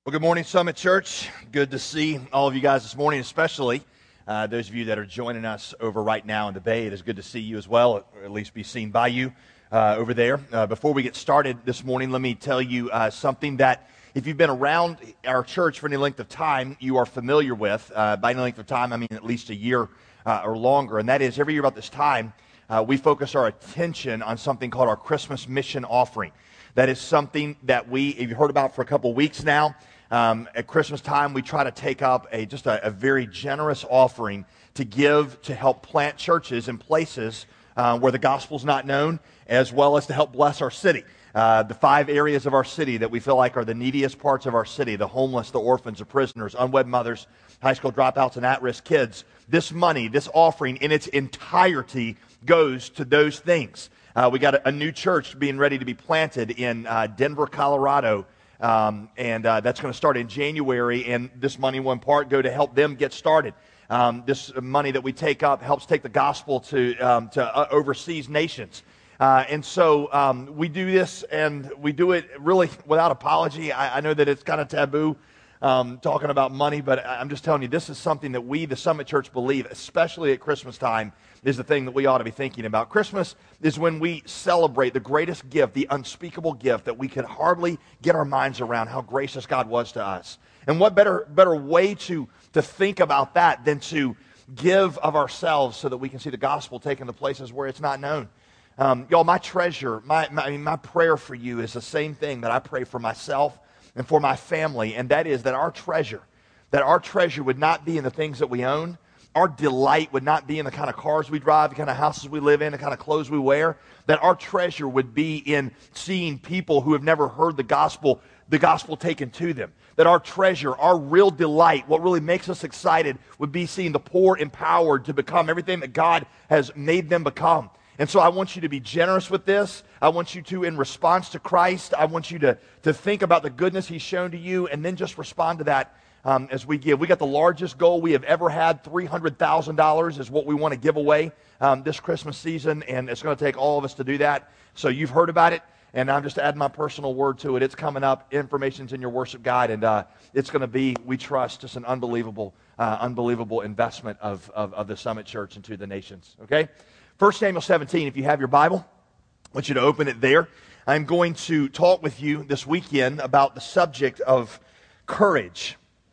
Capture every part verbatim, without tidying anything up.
Well, good morning, Summit Church. Good to see all of you guys this morning, especially uh, those of you that are joining us over right now in the Bay. It is good to see you as well, or at least be seen by you uh, over there. Uh, before we get started this morning, let me tell you uh, something that if you've been around our church for any length of time, you are familiar with. Uh, by any length of time, I mean at least a year uh, or longer, and that is every year about this time, uh, we focus our attention on something called our Christmas mission offering. That is something that we, you've heard about for a couple weeks now. Um, at Christmas time, we try to take up a just a, a very generous offering to give to help plant churches in places uh, where the gospel's not known, as well as to help bless our city. Uh, the five areas of our city that we feel like are the neediest parts of our city: the homeless, the orphans, the prisoners, unwed mothers, high school dropouts, and at-risk kids. This money, this offering in its entirety goes to those things. Uh, we got a, a new church being ready to be planted in uh, Denver, Colorado. Um, and uh, that's going to start in January, and this money will in part go to help them get started. Um, this money that we take up helps take the gospel to um, to uh, overseas nations. Uh, and so um, we do this, and we do it really without apology. I, I know that it's kind of taboo um, talking about money, but I'm just telling you, this is something that we, the Summit Church, believe, especially at Christmas time, is the thing that we ought to be thinking about. Christmas is when we celebrate the greatest gift, the unspeakable gift that we could hardly get our minds around how gracious God was to us. And what better better way to, to think about that than to give of ourselves so that we can see the gospel taken to places where it's not known. Um, y'all, my treasure, my, my, I mean, my prayer for you is the same thing that I pray for myself and for my family, and that is that our treasure, that our treasure would not be in the things that we own. Our delight would not be in the kind of cars we drive, the kind of houses we live in, the kind of clothes we wear. That our treasure would be in seeing people who have never heard the gospel, the gospel taken to them. That our treasure, our real delight, what really makes us excited would be seeing the poor empowered to become everything that God has made them become. And so I want you to be generous with this. I want you to, in response to Christ, I want you to, to think about the goodness He's shown to you, and then just respond to that um, as we give. We got the largest goal we have ever had. three hundred thousand dollars is what we want to give away um, this Christmas season, and it's going to take all of us to do that. So you've heard about it, and I'm just adding my personal word to it. It's coming up. Information's in your worship guide, and uh, it's going to be, we trust, just an unbelievable, uh, unbelievable investment of, of, of the Summit Church into the nations. Okay? First Samuel seventeen, if you have your Bible, I want you to open it there. I'm going to talk with you this weekend about the subject of courage.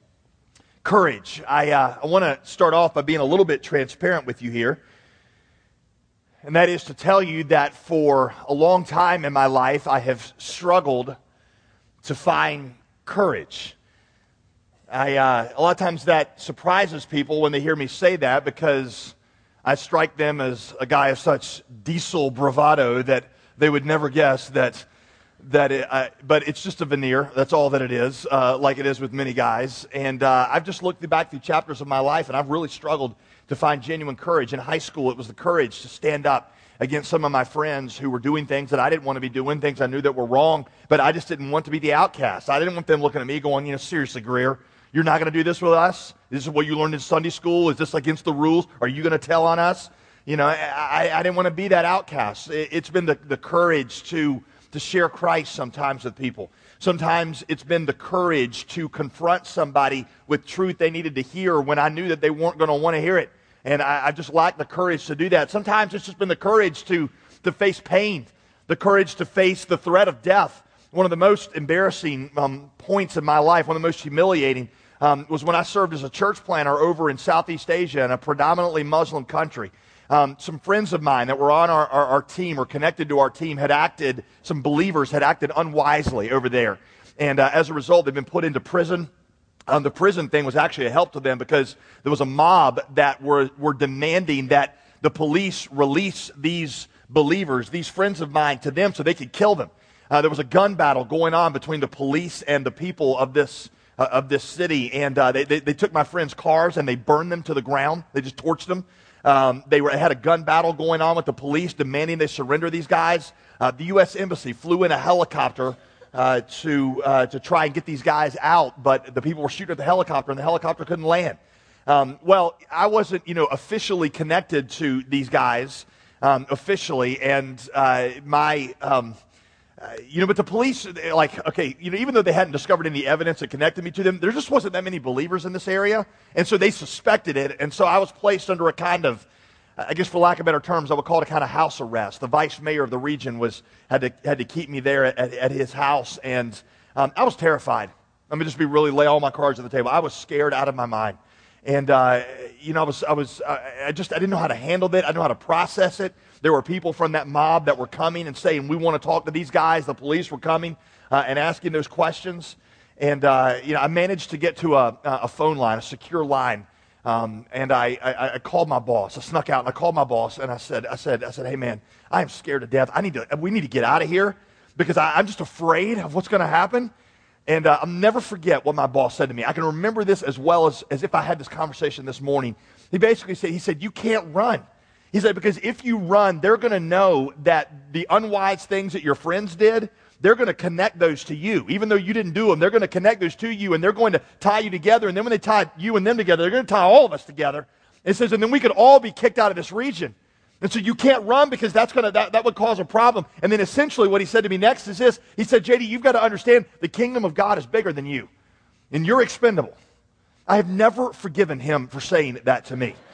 Courage. I, uh, I want to start off by being a little bit transparent with you here. And that is to tell you that for a long time in my life, I have struggled to find courage. I, uh, a lot of times that surprises people when they hear me say that, because I strike them as a guy of such diesel bravado that they would never guess that, that it, uh, but it's just a veneer. That's all that it is, uh, like it is with many guys. And uh, I've just looked back through chapters of my life, and I've really struggled to find genuine courage. In high school, it was the courage to stand up against some of my friends who were doing things that I didn't want to be doing, things I knew that were wrong, but I just didn't want to be the outcast. I didn't want them looking at me going, you know, seriously, Greer, you're not going to do this with us? This is what you learned in Sunday school? Is this against the rules? Are you going to tell on us? You know, I, I didn't want to be that outcast. It, it's been the, the courage to, to share Christ sometimes with people. Sometimes it's been the courage to confront somebody with truth they needed to hear when I knew that they weren't going to want to hear it. And I, I just lacked the courage to do that. Sometimes it's just been the courage to, to face pain, the courage to face the threat of death. One of the most embarrassing um, points in my life, one of the most humiliating, Um, was when I served as a church planter over in Southeast Asia in a predominantly Muslim country. Um, some friends of mine that were on our, our, our team or connected to our team had acted, some believers had acted unwisely over there. And uh, as a result, they've been put into prison. Um, the prison thing was actually a help to them, because there was a mob that were, were demanding that the police release these believers, these friends of mine, to them so they could kill them. Uh, there was a gun battle going on between the police and the people of this Uh, of this city, and uh, they, they, they took my friends' cars and they burned them to the ground. They just torched them. Um, they were, had a gun battle going on with the police demanding they surrender these guys. Uh, the U S Embassy flew in a helicopter uh, to uh, to try and get these guys out, but the people were shooting at the helicopter, and the helicopter couldn't land. Um, well, I wasn't, you know, officially connected to these guys um, officially, and uh, my um, Uh, you know, but the police, like, okay, you know, even though they hadn't discovered any evidence that connected me to them, there just wasn't that many believers in this area, and so they suspected it, and so I was placed under a kind of, I guess for lack of better terms, I would call it a kind of house arrest. The vice mayor of the region was had to had to keep me there at, at his house, and um, I was terrified. Let me just be really lay all my cards on the table. I was scared out of my mind, and uh, you know, I was I was I just I didn't know how to handle it. I didn't know how to process it. There were people from that mob that were coming and saying, we want to talk to these guys. The police were coming uh, and asking those questions. And, uh, you know, I managed to get to a, a phone line, a secure line. Um, and I, I, I called my boss. I snuck out and I called my boss and I said, I said, I said, hey man, I am scared to death. I need to, we need to get out of here because I, I'm just afraid of what's going to happen. And uh, I'll never forget what my boss said to me. I can remember this as well as, as if I had this conversation this morning. He basically said, he said, you can't run. He said, because if you run, they're going to know that the unwise things that your friends did, they're going to connect those to you. Even though you didn't do them, they're going to connect those to you, and they're going to tie you together. And then when they tie you and them together, they're going to tie all of us together. It says, and then we could all be kicked out of this region. And so you can't run because that's going to that, that would cause a problem. And then essentially what he said to me next is this. He said, J D, you've got to understand the kingdom of God is bigger than you, and you're expendable. I have never forgiven him for saying that to me.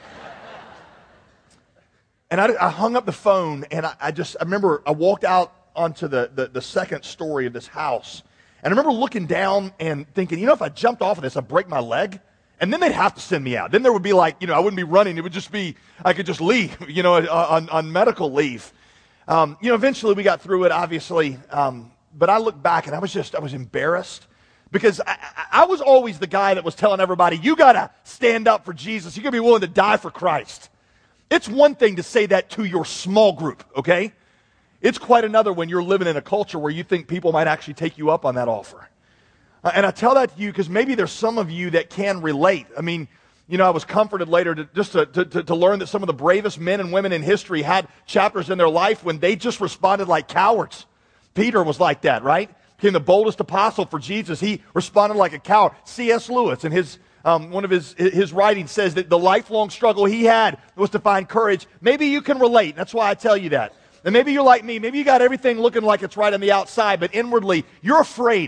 And I, I hung up the phone, and I, I just, I remember I walked out onto the, the, the second story of this house. And I remember looking down and thinking, you know, if I jumped off of this, I'd break my leg. And then they'd have to send me out. Then there would be like, you know, I wouldn't be running. It would just be, I could just leave, you know, on, on medical leave. Um, you know, eventually we got through it, obviously. Um, but I look back, and I was just, I was embarrassed. Because I, I was always the guy that was telling everybody, you got to stand up for Jesus. You got to be willing to die for Christ. It's one thing to say that to your small group, okay? It's quite another when you're living in a culture where you think people might actually take you up on that offer. Uh, and I tell that to you because maybe there's some of you that can relate. I mean, you know, I was comforted later to, just to, to, to learn that some of the bravest men and women in history had chapters in their life when they just responded like cowards. Peter was like that, right? Became the boldest apostle for Jesus. He responded like a coward. C S Lewis in his Um, one of his his writings says that the lifelong struggle he had was to find courage. Maybe you can relate. That's why I tell you that. And maybe you're like me. Maybe you got everything looking like it's right on the outside, but inwardly, you're afraid.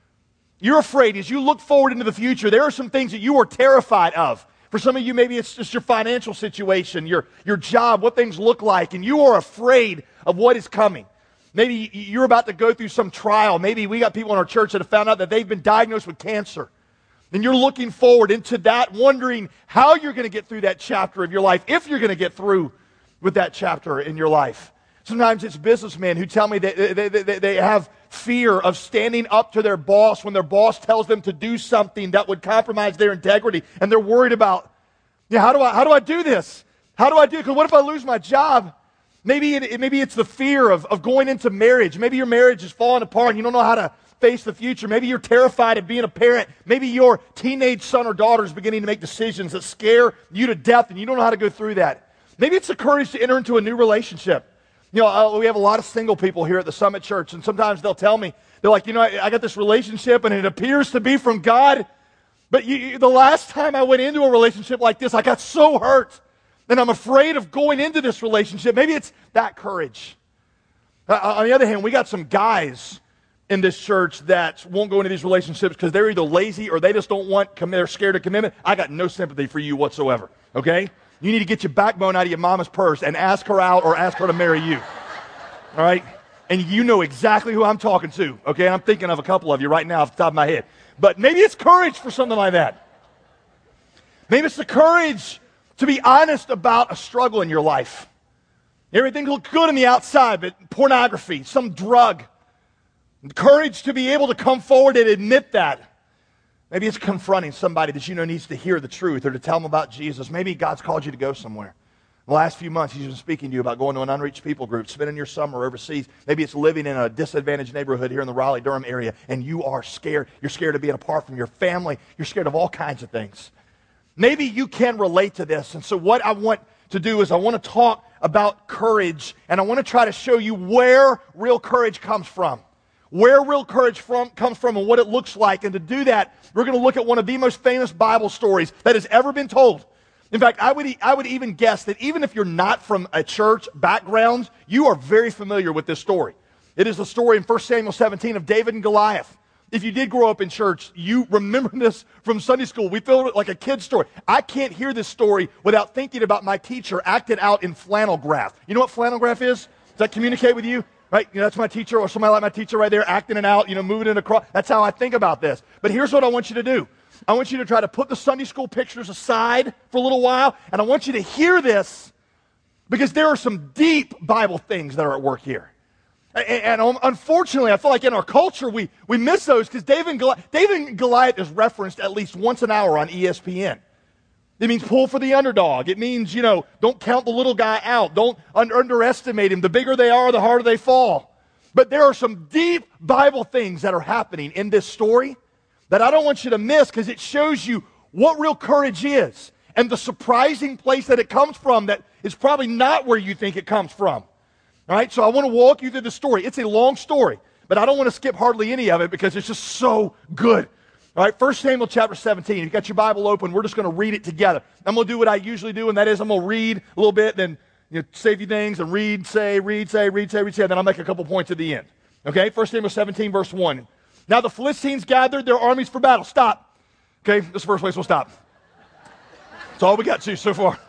You're afraid. As you look forward into the future, there are some things that you are terrified of. For some of you, maybe it's just your financial situation, your, your job, what things look like, and you are afraid of what is coming. Maybe you're about to go through some trial. Maybe we got people in our church that have found out that they've been diagnosed with cancer. And you're looking forward into that, wondering how you're going to get through that chapter of your life, if you're going to get through with that chapter in your life. Sometimes it's businessmen who tell me that they, they, they have fear of standing up to their boss when their boss tells them to do something that would compromise their integrity. And they're worried about, yeah, how do I, how do I do this? How do I do it? Because what if I lose my job? Maybe, it, maybe it's the fear of, of going into marriage. Maybe your marriage is falling apart and you don't know how to face the future. Maybe you're terrified of being a parent. Maybe your teenage son or daughter is beginning to make decisions that scare you to death and you don't know how to go through that. Maybe it's the courage to enter into a new relationship. You know, uh, we have a lot of single people here at the Summit Church, and sometimes they'll tell me, they're like, you know, I, I got this relationship and it appears to be from God, but you, you, the last time I went into a relationship like this, I got so hurt, and I'm afraid of going into this relationship. Maybe it's that courage. Uh, on the other hand, we got some guys in this church that won't go into these relationships because they're either lazy or they just don't want, they're scared of commitment. I got no sympathy for you whatsoever, okay? You need to get your backbone out of your mama's purse and ask her out or ask her to marry you, all right? And you know exactly who I'm talking to, okay? I'm thinking of a couple of you right now off the top of my head. But maybe it's courage for something like that. Maybe it's the courage to be honest about a struggle in your life. Everything looks good on the outside, but pornography, some drug. The courage to be able to come forward and admit that. Maybe it's confronting somebody that you know needs to hear the truth or to tell them about Jesus. Maybe God's called you to go somewhere. The last few months, He's been speaking to you about going to an unreached people group, spending your summer overseas. Maybe it's living in a disadvantaged neighborhood here in the Raleigh-Durham area, and you are scared. You're scared of being apart from your family. You're scared of all kinds of things. Maybe you can relate to this. And so what I want to do is I want to talk about courage, and I want to try to show you where real courage comes from. Where real courage from, comes from and what it looks like. And to do that, we're going to look at one of the most famous Bible stories that has ever been told. In fact, I would, I would even guess that even if you're not from a church background, you are very familiar with this story. It is the story in First Samuel seventeen of David and Goliath. If you did grow up in church, you remember this from Sunday school. We feel it like a kid's story. I can't hear this story without thinking about my teacher acting out in flannel graph. You know what flannel graph is? Does that communicate with you? Right? You know, that's my teacher, or somebody like my teacher right there, acting it out, you know, moving it across. That's how I think about this. But here's what I want you to do. I want you to try to put the Sunday school pictures aside for a little while, and I want you to hear this, because there are some deep Bible things that are at work here. And, and unfortunately, I feel like in our culture, we, we miss those, because David and Goliath, David and Goliath is referenced at least once an hour on E S P N. It means pull for the underdog. It means, you know, don't count the little guy out. Don't un- underestimate him. The bigger they are, the harder they fall. But there are some deep Bible things that are happening in this story that I don't want you to miss, because it shows you what real courage is and the surprising place that it comes from that is probably not where you think it comes from. All right, so I want to walk you through the story. It's a long story, but I don't want to skip hardly any of it because it's just so good. All right, First Samuel chapter seventeen. If you got your Bible open, we're just going to read it together. I'm going to do what I usually do, and that is I'm going to read a little bit, then you know, say a few things, and read, say, read, say, read, say, read, say, and then I'll make a couple points at the end. Okay, First Samuel seventeen, verse one. Now the Philistines gathered their armies for battle. Stop. Okay, this is the first place we'll stop. That's all we got to so far.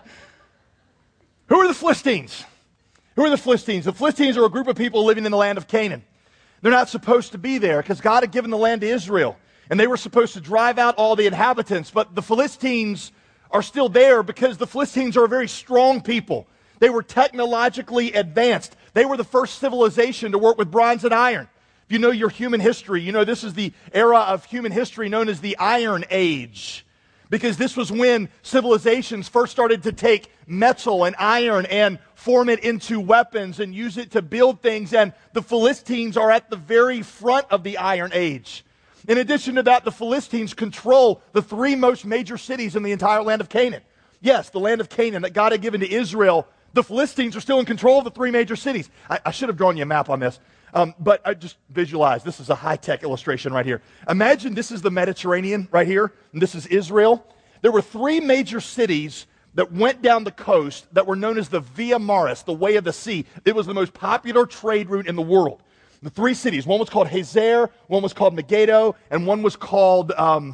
Who are the Philistines? Who are the Philistines? The Philistines are a group of people living in the land of Canaan. They're not supposed to be there because God had given the land to Israel, and they were supposed to drive out all the inhabitants. But the Philistines are still there because the Philistines are a very strong people. They were technologically advanced. They were the first civilization to work with bronze and iron. If you know your human history, you know this is the era of human history known as the Iron Age, because this was when civilizations first started to take metal and iron and form it into weapons and use it to build things. And the Philistines are at the very front of the Iron Age. In addition to that, the Philistines control the three most major cities in the entire land of Canaan. Yes, the land of Canaan that God had given to Israel, the Philistines are still in control of the three major cities. I, I should have drawn you a map on this, um, but I just visualize. This is a high-tech illustration right here. Imagine this is the Mediterranean right here, and this is Israel. There were three major cities that went down the coast that were known as the Via Maris, the Way of the Sea. It was the most popular trade route in the world. The three cities, one was called Hazer, one was called Megiddo, and one was called um,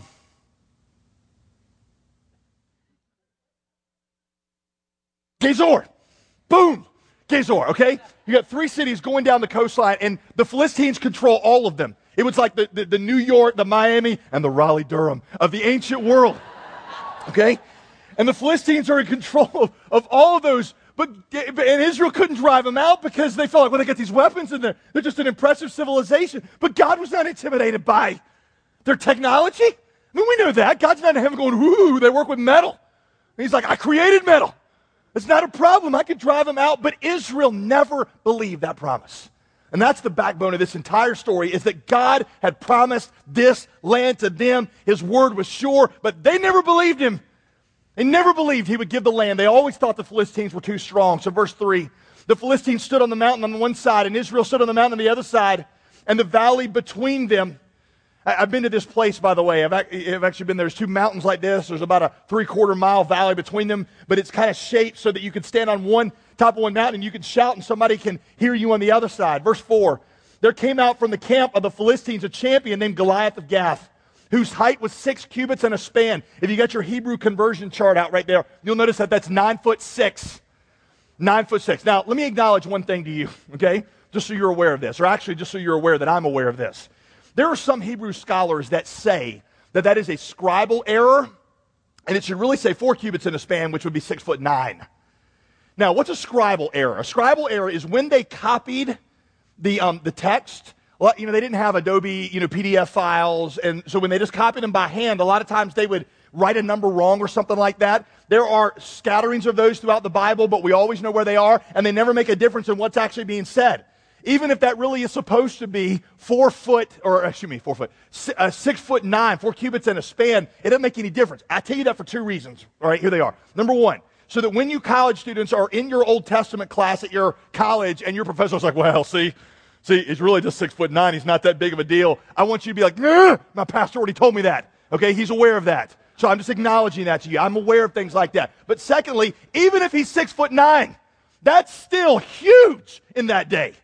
Gezor. Boom! Gezor, okay? You got three cities going down the coastline, and the Philistines control all of them. It was like the, the, the New York, the Miami, and the Raleigh-Durham of the ancient world, okay? And the Philistines are in control of, of all of those, but and Israel couldn't drive them out because they felt like, well, they got these weapons and they're, they're just an impressive civilization. But God was not intimidated by their technology. I mean, we know that. God's not in heaven going, ooh, they work with metal. And he's like, I created metal. It's not a problem. I could drive them out. But Israel never believed that promise. And that's the backbone of this entire story, is that God had promised this land to them. His word was sure, but they never believed him. They never believed he would give the land. They always thought the Philistines were too strong. So verse three, the Philistines stood on the mountain on the one side, and Israel stood on the mountain on the other side, and the valley between them. I've been to this place, by the way. I've actually been there. There's two mountains like this. There's about a three-quarter mile valley between them, but it's kind of shaped so that you could stand on one top of one mountain, and you can shout, and somebody can hear you on the other side. Verse four, there came out from the camp of the Philistines a champion named Goliath of Gath, whose height was six cubits and a span. If you got your Hebrew conversion chart out right there, you'll notice that that's nine foot six. Nine foot six. Now, let me acknowledge one thing to you, okay? Just so you're aware of this, or actually just so you're aware that I'm aware of this. There are some Hebrew scholars that say that that is a scribal error, and it should really say four cubits in a span, which would be six foot nine. Now, what's a scribal error? A scribal error is when they copied the um, the text. Well, you know, they didn't have Adobe, you know, P D F files, and so when they just copied them by hand, a lot of times they would write a number wrong or something like that. There are scatterings of those throughout the Bible, but we always know where they are, and they never make a difference in what's actually being said. Even if that really is supposed to be four foot, or excuse me, four foot, uh, six foot nine, four cubits in a span, it doesn't make any difference. I tell you that for two reasons. All right, here they are. Number one, so that when you college students are in your Old Testament class at your college, and your professor's like, well, see, See, he's really just six foot nine. He's not that big of a deal. I want you to be like, nah, my pastor already told me that. Okay, he's aware of that. So I'm just acknowledging that to you. I'm aware of things like that. But secondly, even if he's six foot nine, that's still huge in that day.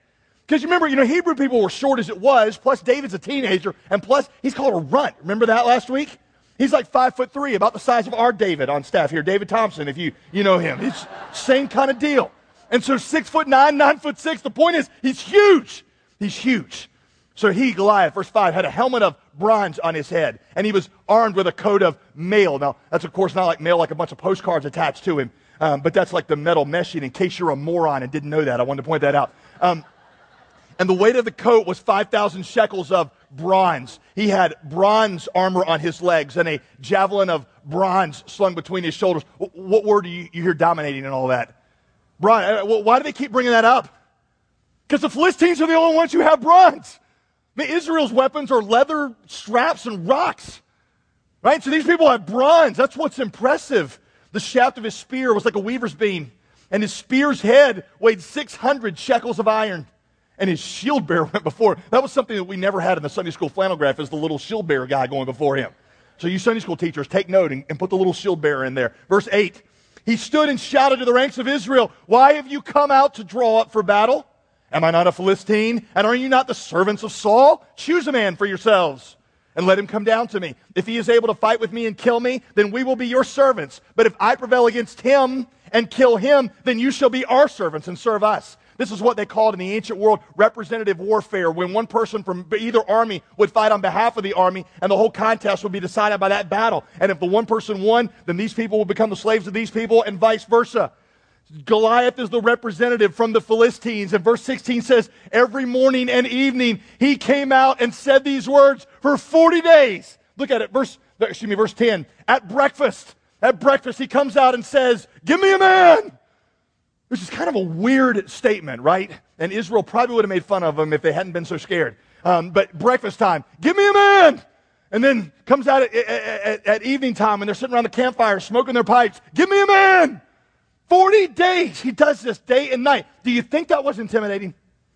Because you remember, you know, Hebrew people were short as it was, plus David's a teenager, and plus he's called a runt. Remember that last week? He's like five foot three, about the size of our David on staff here, David Thompson, if you, you know him. It's same kind of deal. And so six foot nine, nine foot six, the point is he's huge. He's huge. So he, Goliath, verse five, had a helmet of bronze on his head, and he was armed with a coat of mail. Now, that's of course not like mail, like a bunch of postcards attached to him, um, but that's like the metal meshing, in case you're a moron and didn't know that. I wanted to point that out. Um, and the weight of the coat was five thousand shekels of bronze. He had bronze armor on his legs and a javelin of bronze slung between his shoulders. What word do you, you hear dominating in all that? Bronze. Why do they keep bringing that up? Because the Philistines are the only ones who have bronze. I mean, Israel's weapons are leather straps and rocks, right? So these people have bronze. That's what's impressive. The shaft of his spear was like a weaver's beam, and his spear's head weighed six hundred shekels of iron, and his shield bearer went before him. That was something that we never had in the Sunday school flannel graph, is the little shield bearer guy going before him. So you Sunday school teachers, take note and, and put the little shield bearer in there. Verse eight, he stood and shouted to the ranks of Israel, "Why have you come out to draw up for battle? Am I not a Philistine? And are you not the servants of Saul? Choose a man for yourselves, and let him come down to me. If he is able to fight with me and kill me, then we will be your servants. But if I prevail against him and kill him, then you shall be our servants and serve us." This is what they called in the ancient world representative warfare, when one person from either army would fight on behalf of the army, and the whole contest would be decided by that battle. And if the one person won, then these people would become the slaves of these people, and vice versa. Goliath is the representative from the Philistines. And verse sixteen says, every morning and evening he came out and said these words for forty days. Look at it, verse, excuse me, verse ten. At breakfast, at breakfast he comes out and says, "Give me a man." Which is kind of a weird statement, right? And Israel probably would have made fun of him if they hadn't been so scared. Um, but breakfast time, "Give me a man." And then comes out at, at, at evening time when they're sitting around the campfire smoking their pipes, "Give me a man." forty days he does this day and night. Do you think that was intimidating?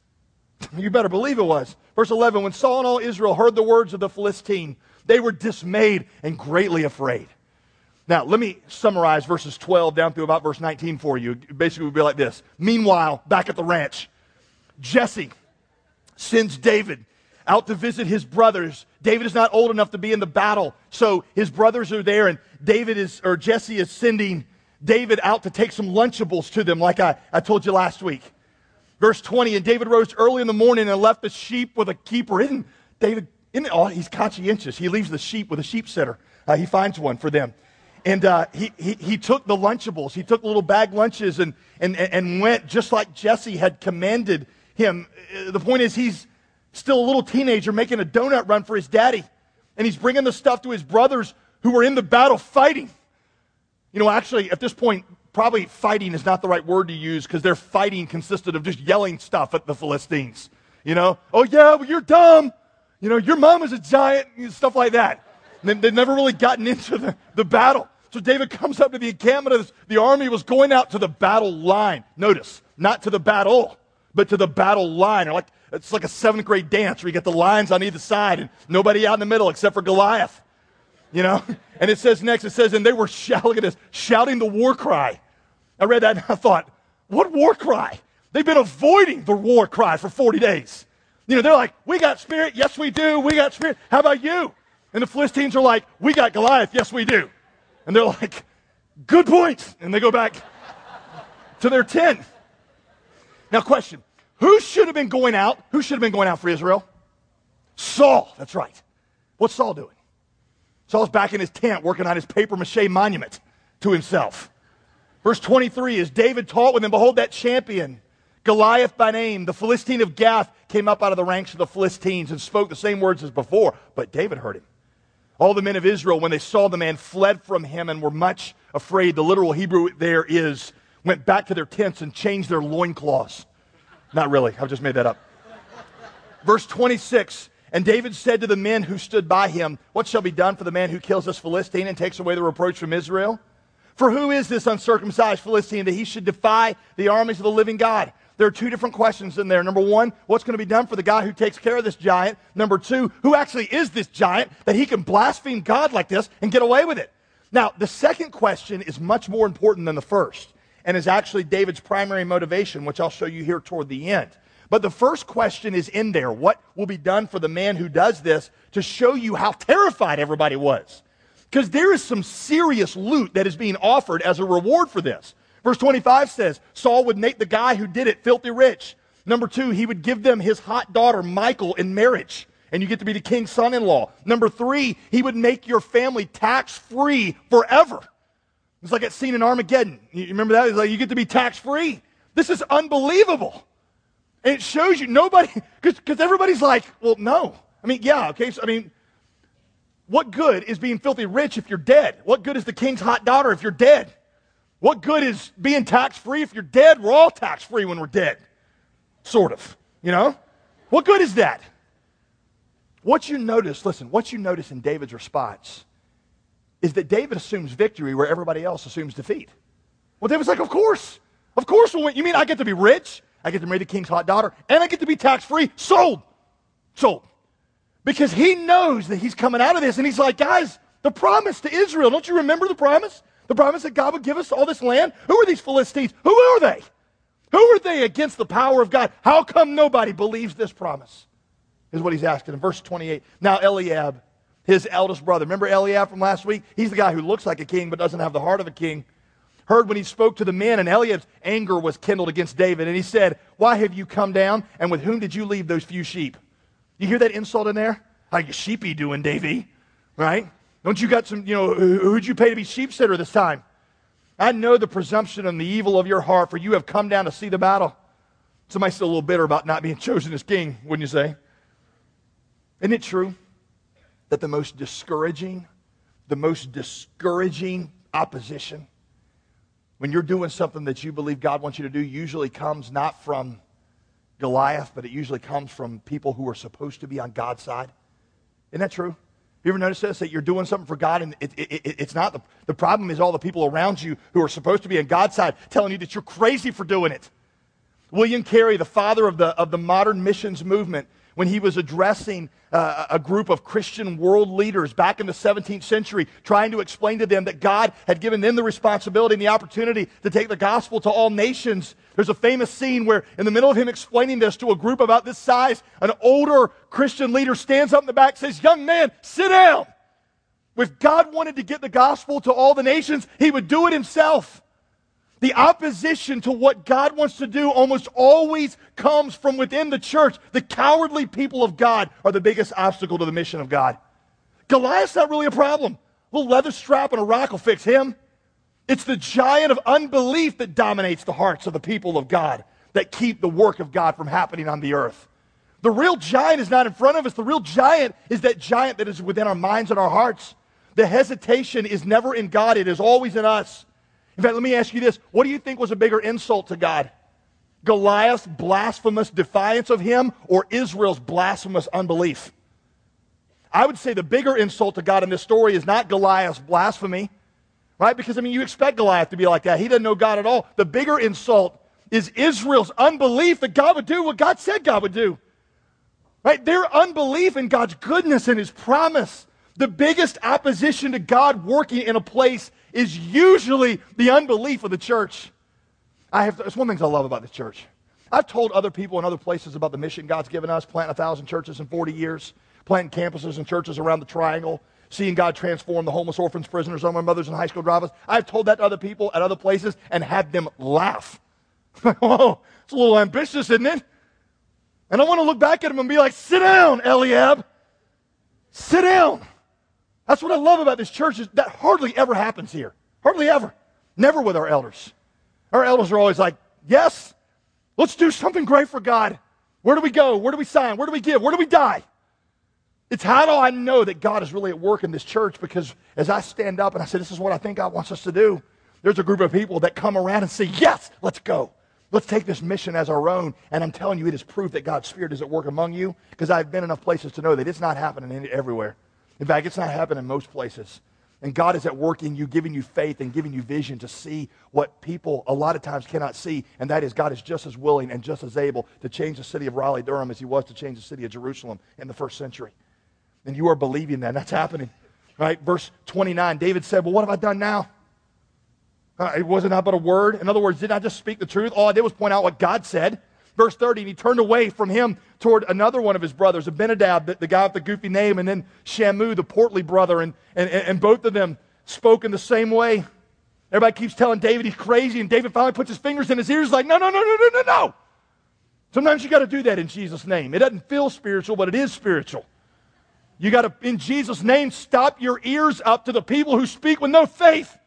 You better believe it was. Verse eleven, when Saul and all Israel heard the words of the Philistine, they were dismayed and greatly afraid. Now, let me summarize verses twelve down through about verse nineteen for you. Basically, it would be like this. Meanwhile, back at the ranch, Jesse sends David out to visit his brothers. David is not old enough to be in the battle, so his brothers are there, and David is, or Jesse is sending David out to take some Lunchables to them, like I, I told you last week. Verse twenty, and David rose early in the morning and left the sheep with a keeper. Isn't David, isn't, oh, he's conscientious. He leaves the sheep with a sheep sitter. Uh, he finds one for them. And uh, he, he, he took the Lunchables. He took little bag lunches and, and, and went just like Jesse had commanded him. The point is, he's still a little teenager making a donut run for his daddy. And he's bringing the stuff to his brothers who were in the battle fighting. You know, actually, at this point, probably fighting is not the right word to use, because their fighting consisted of just yelling stuff at the Philistines. You know, "Oh yeah, well, you're dumb. You know, your mom is a giant," stuff like that. And they've never really gotten into the, the battle. So David comes up to the encampment of this, the army was going out to the battle line. Notice, not to the battle, but to the battle line. Or like, it's like a seventh grade dance where you get the lines on either side and nobody out in the middle except for Goliath. You know? And it says next, it says, and they were shouting at us, shouting the war cry. I read that and I thought, what war cry? They've been avoiding the war cry for forty days. You know, they're like, "We got spirit. Yes, we do. We got spirit. How about you?" And the Philistines are like, "We got Goliath. Yes, we do." And they're like, "Good point." And they go back to their tent. Now, question. Who should have been going out? Who should have been going out for Israel? Saul. That's right. What's Saul doing? Saul's back in his tent working on his papier-mâché monument to himself. Verse twenty-three, as David taught with him, behold, that champion, Goliath by name, the Philistine of Gath, came up out of the ranks of the Philistines and spoke the same words as before. But David heard him. All the men of Israel, when they saw the man, fled from him and were much afraid. The literal Hebrew there is, went back to their tents and changed their loincloths. Not really. I've just made that up. Verse twenty-six, and David said to the men who stood by him, what shall be done for the man who kills this Philistine and takes away the reproach from Israel? For who is this uncircumcised Philistine that he should defy the armies of the living God? There are two different questions in there. Number one, what's going to be done for the guy who takes care of this giant? Number two, who actually is this giant that he can blaspheme God like this and get away with it? Now, the second question is much more important than the first and is actually David's primary motivation, which I'll show you here toward the end. But the first question is in there. What will be done for the man who does this, to show you how terrified everybody was? Because there is some serious loot that is being offered as a reward for this. Verse twenty-five says, Saul would make the guy who did it filthy rich. Number two, he would give them his hot daughter, Michal, in marriage. And you get to be the king's son-in-law. Number three, he would make your family tax-free forever. It's like that scene in Armageddon. You remember that? It's like you get to be tax-free. This is unbelievable. And it shows you nobody, because everybody's like, well, no. I mean, yeah, okay, so I mean, what good is being filthy rich if you're dead? What good is the king's hot daughter if you're dead? What good is being tax-free if you're dead? We're all tax-free when we're dead. Sort of, you know? What good is that? What you notice, listen, what you notice in David's response is that David assumes victory where everybody else assumes defeat. Well, David's like, of course. Of course we'll win. You mean I get to be rich? I get to marry the king's hot daughter, and I get to be tax-free? Sold. Sold. Because he knows that he's coming out of this, and he's like, guys, the promise to Israel, don't you remember the promise? The promise that God would give us all this land? Who are these Philistines? Who are they? Who are they against the power of God? How come nobody believes this promise? Is what he's asking in verse twenty-eight. Now Eliab, his eldest brother, remember Eliab from last week? He's the guy who looks like a king but doesn't have the heart of a king. Heard when he spoke to the men, and Eliab's anger was kindled against David. And he said, why have you come down, and with whom did you leave those few sheep? You hear that insult in there? How you sheepy doing, Davy? Right? Don't you got some, you know, who'd you pay to be sheep sitter this time? I know the presumption and the evil of your heart, for you have come down to see the battle. Somebody's still a little bitter about not being chosen as king, wouldn't you say? Isn't it true that the most discouraging, the most discouraging opposition, when you're doing something that you believe God wants you to do, usually comes not from Goliath, but it usually comes from people who are supposed to be on God's side? Isn't that true? You ever notice this, that you're doing something for God, and it, it, it, it's not, the, the problem is all the people around you who are supposed to be on God's side telling you that you're crazy for doing it. William Carey, the father of the, of the modern missions movement, when he was addressing uh, a group of Christian world leaders back in the seventeenth century, trying to explain to them that God had given them the responsibility and the opportunity to take the gospel to all nations. There's a famous scene where, in the middle of him explaining this to a group about this size, an older Christian leader stands up in the back and says, young man, sit down. If God wanted to get the gospel to all the nations, he would do it himself. The opposition to what God wants to do almost always comes from within the church. The cowardly people of God are the biggest obstacle to the mission of God. Goliath's not really a problem. A little leather strap and a rock will fix him. It's the giant of unbelief that dominates the hearts of the people of God, that keep the work of God from happening on the earth. The real giant is not in front of us. The real giant is that giant that is within our minds and our hearts. The hesitation is never in God. It is always in us. In fact, let me ask you this. What do you think was a bigger insult to God? Goliath's blasphemous defiance of him, or Israel's blasphemous unbelief? I would say the bigger insult to God in this story is not Goliath's blasphemy, right? Because, I mean, you expect Goliath to be like that. He doesn't know God at all. The bigger insult is Israel's unbelief that God would do what God said God would do, right? Their unbelief in God's goodness and his promise. The biggest opposition to God working in a place is usually the unbelief of the church. I have, it's one of the things I love about this church. I've told other people in other places about the mission God's given us, planting a thousand churches in forty years, planting campuses and churches around the triangle, seeing God transform the homeless, orphans, prisoners, on my mothers and high school dropouts. I've told that to other people at other places and had them laugh. Whoa, it's a little ambitious, isn't it? And I want to look back at them and be like, sit down, Eliab. Sit down. That's what I love about this church, is that hardly ever happens here. Hardly ever. Never with our elders. Our elders are always like, yes, let's do something great for God. Where do we go? Where do we sign? Where do we give? Where do we die? It's how do I know that God is really at work in this church? Because as I stand up and I say, this is what I think God wants us to do, there's a group of people that come around and say, yes, let's go. Let's take this mission as our own. And I'm telling you, it is proof that God's Spirit is at work among you, because I've been enough places to know that it's not happening everywhere. In fact, it's not happening in most places. And God is at work in you, giving you faith and giving you vision to see what people a lot of times cannot see, and that is God is just as willing and just as able to change the city of Raleigh-Durham as he was to change the city of Jerusalem in the first century. And you are believing that. That's happening. Right? Verse twenty-nine, David said, well, what have I done now? Uh, it wasn't not but a word. In other words, did I just speak the truth? All I did was point out what God said. Verse thirty, and he turned away from him toward another one of his brothers, Abinadab, the, the guy with the goofy name, and then Shamu, the portly brother, and, and, and both of them spoke in the same way. Everybody keeps telling David he's crazy, and David finally puts his fingers in his ears like, no, no, no, no, no, no, no. Sometimes you got to do that in Jesus' name. It doesn't feel spiritual, but it is spiritual. You got to, in Jesus' name, stop your ears up to the people who speak with no faith.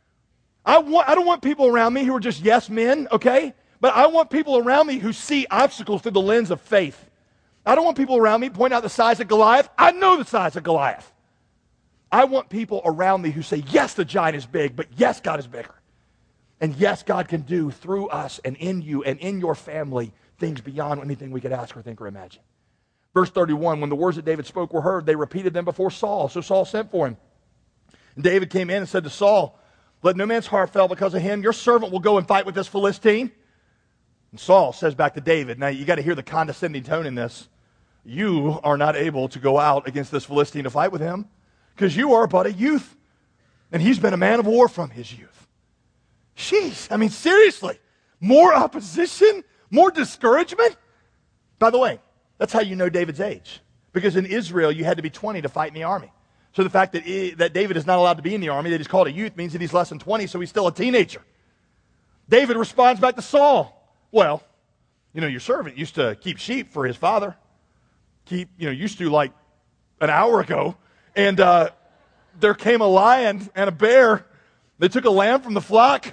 I want, I don't want people around me who are just yes men, okay? But I want people around me who see obstacles through the lens of faith. I don't want people around me pointing out the size of Goliath. I know the size of Goliath. I want people around me who say, yes, the giant is big, but yes, God is bigger. And yes, God can do through us and in you and in your family things beyond anything we could ask or think or imagine. Verse thirty-one, when the words that David spoke were heard, they repeated them before Saul. So Saul sent for him. And David came in and said to Saul, let no man's heart fail because of him. Your servant will go and fight with this Philistine. And Saul says back to David, now you got to hear the condescending tone in this. You are not able to go out against this Philistine to fight with him because you are but a youth. And he's been a man of war from his youth. Jeez, I mean, seriously, more opposition, more discouragement. By the way, that's how you know David's age. Because in Israel, you had to be twenty to fight in the army. So the fact that, he, that David is not allowed to be in the army, that he's called a youth, means that he's less than twenty, so he's still a teenager. David responds back to Saul. Well, you know, your servant used to keep sheep for his father. Keep, you know, used to like an hour ago. And uh, there came a lion and a bear. They took a lamb from the flock.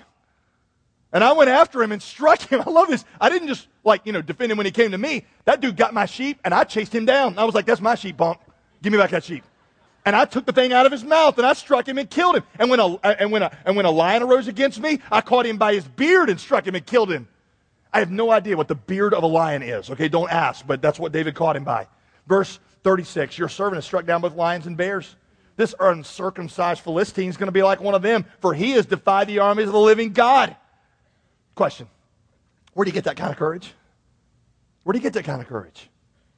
And I went after him and struck him. I love this. I didn't just, like, you know, defend him when he came to me. That dude got my sheep, and I chased him down. I was like, that's my sheep, punk. Give me back that sheep. And I took the thing out of his mouth, and I struck him and killed him. And when a, and when a, and when a lion arose against me, I caught him by his beard and struck him and killed him. I have no idea what the beard of a lion is. Okay, don't ask, but that's what David caught him by. Verse thirty-six, your servant has struck down both lions and bears. This uncircumcised Philistine is going to be like one of them, for he has defied the armies of the living God. Question, where do you get that kind of courage? Where do you get that kind of courage?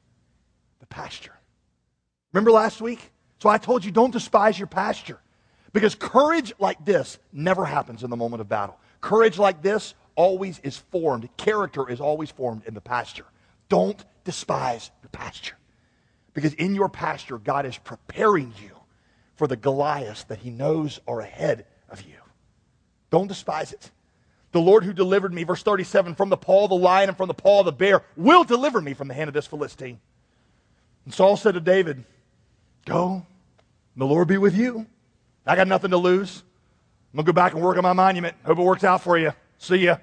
The pasture. Remember last week? So I told you don't despise your pasture. Because courage like this never happens in the moment of battle. Courage like this always is formed. Character is always formed in the pasture. Don't despise your pasture. Because in your pasture, God is preparing you for the Goliaths that he knows are ahead of you. Don't despise it. The Lord who delivered me, verse thirty-seven, from the paw of the lion and from the paw of the bear, will deliver me from the hand of this Philistine. And Saul said to David, go, the Lord be with you. I got nothing to lose. I'm going to go back and work on my monument. Hope it works out for you. See ya.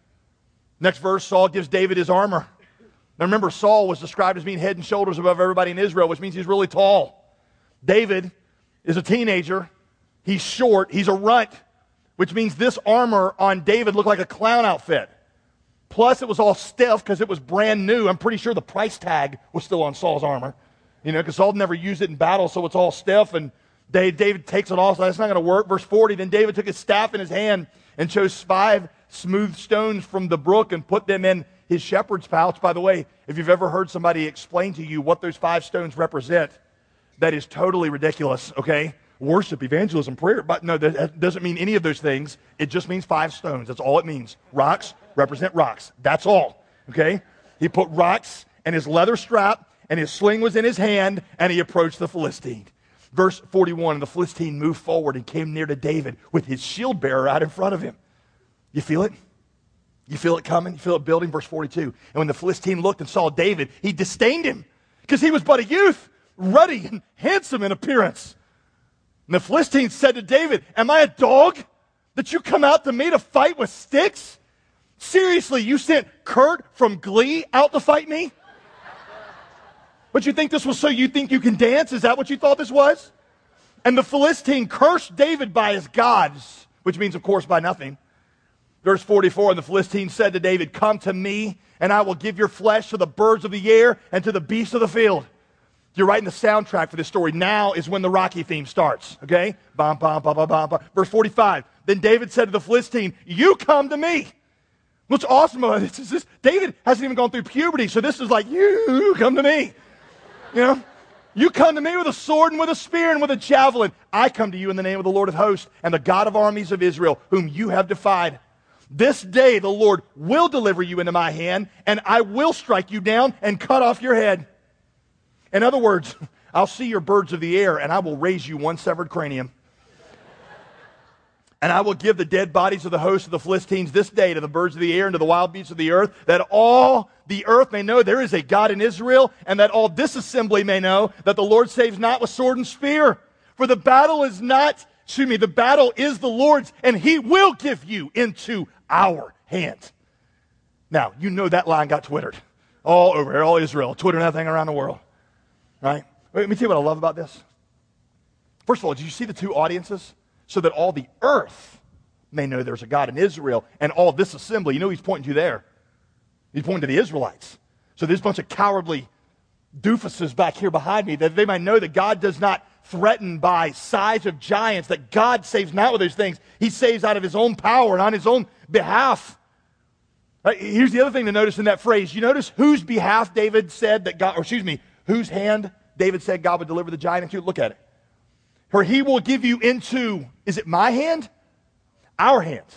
Next verse, Saul gives David his armor. Now remember, Saul was described as being head and shoulders above everybody in Israel, which means he's really tall. David is a teenager. He's short. He's a runt, which means this armor on David looked like a clown outfit. Plus, it was all stiff because it was brand new. I'm pretty sure the price tag was still on Saul's armor. You know, because Saul never used it in battle, so it's all stiff, and David takes it off, so that's not going to work. Verse forty, then David took his staff in his hand and chose five smooth stones from the brook and put them in his shepherd's pouch. By the way, if you've ever heard somebody explain to you what those five stones represent, that is totally ridiculous, okay? Worship, evangelism, prayer. But no, that doesn't mean any of those things. It just means five stones. That's all it means. Rocks represent rocks. That's all, okay? He put rocks in his leather strap, and his sling was in his hand, and he approached the Philistine. Verse forty-one, and the Philistine moved forward and came near to David with his shield bearer out in front of him. You feel it? You feel it coming? You feel it building? Verse forty-two, and when the Philistine looked and saw David, he disdained him because he was but a youth, ruddy and handsome in appearance. And the Philistine said to David, am I a dog that you come out to me to fight with sticks? Seriously, you sent Kurt from Glee out to fight me? But you think this was so you think you can dance? Is that what you thought this was? And the Philistine cursed David by his gods, which means, of course, by nothing. Verse forty-four, and the Philistine said to David, come to me, and I will give your flesh to the birds of the air and to the beasts of the field. You're writing the soundtrack for this story. Now is when the Rocky theme starts, okay? Bum, bum, bum, bum, bum, bum. Verse forty-five, then David said to the Philistine, you come to me. What's awesome about this is this, David hasn't even gone through puberty, so this is like, you come to me. You know, you come to me with a sword and with a spear and with a javelin. I come to you in the name of the Lord of hosts and the God of armies of Israel, whom you have defied. This day the Lord will deliver you into my hand, and I will strike you down and cut off your head. In other words, I'll see your birds of the air, and I will raise you one severed cranium. And I will give the dead bodies of the host of the Philistines this day to the birds of the air and to the wild beasts of the earth, that all the earth may know there is a God in Israel, and that all this assembly may know that the Lord saves not with sword and spear. For the battle is not, excuse me, the battle is the Lord's, and he will give you into our hands. Now, you know that line got twittered all over here, all Israel, twittering that thing around the world. Right? Let me tell you what I love about this. First of all, did you see the two audiences? So that all the earth may know there's a God in Israel, and all this assembly, you know who he's pointing to there? He's pointing to the Israelites. So there's a bunch of cowardly doofuses back here behind me, that they might know that God does not threaten by size of giants, that God saves not with those things. He saves out of his own power and on his own behalf. Right? Here's the other thing to notice in that phrase. You notice whose behalf David said that God, or excuse me, whose hand David said God would deliver the giant into? Look at it. For he will give you into, is it my hand? Our hands.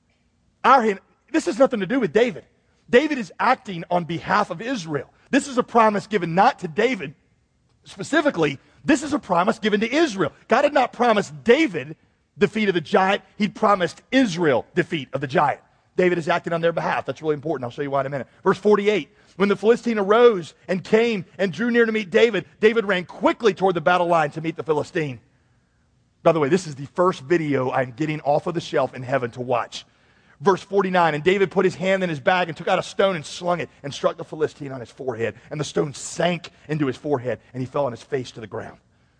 Our hand. This has nothing to do with David. David is acting on behalf of Israel. This is a promise given not to David specifically. This is a promise given to Israel. God had not promised David defeat of the giant. He'd promised Israel defeat of the giant. David is acting on their behalf. That's really important. I'll show you why in a minute. Verse forty-eight. When the Philistine arose and came and drew near to meet David, David ran quickly toward the battle line to meet the Philistine. By the way, this is the first video I'm getting off of the shelf in heaven to watch. Verse forty-nine, and David put his hand in his bag and took out a stone and slung it and struck the Philistine on his forehead. And the stone sank into his forehead and he fell on his face to the ground.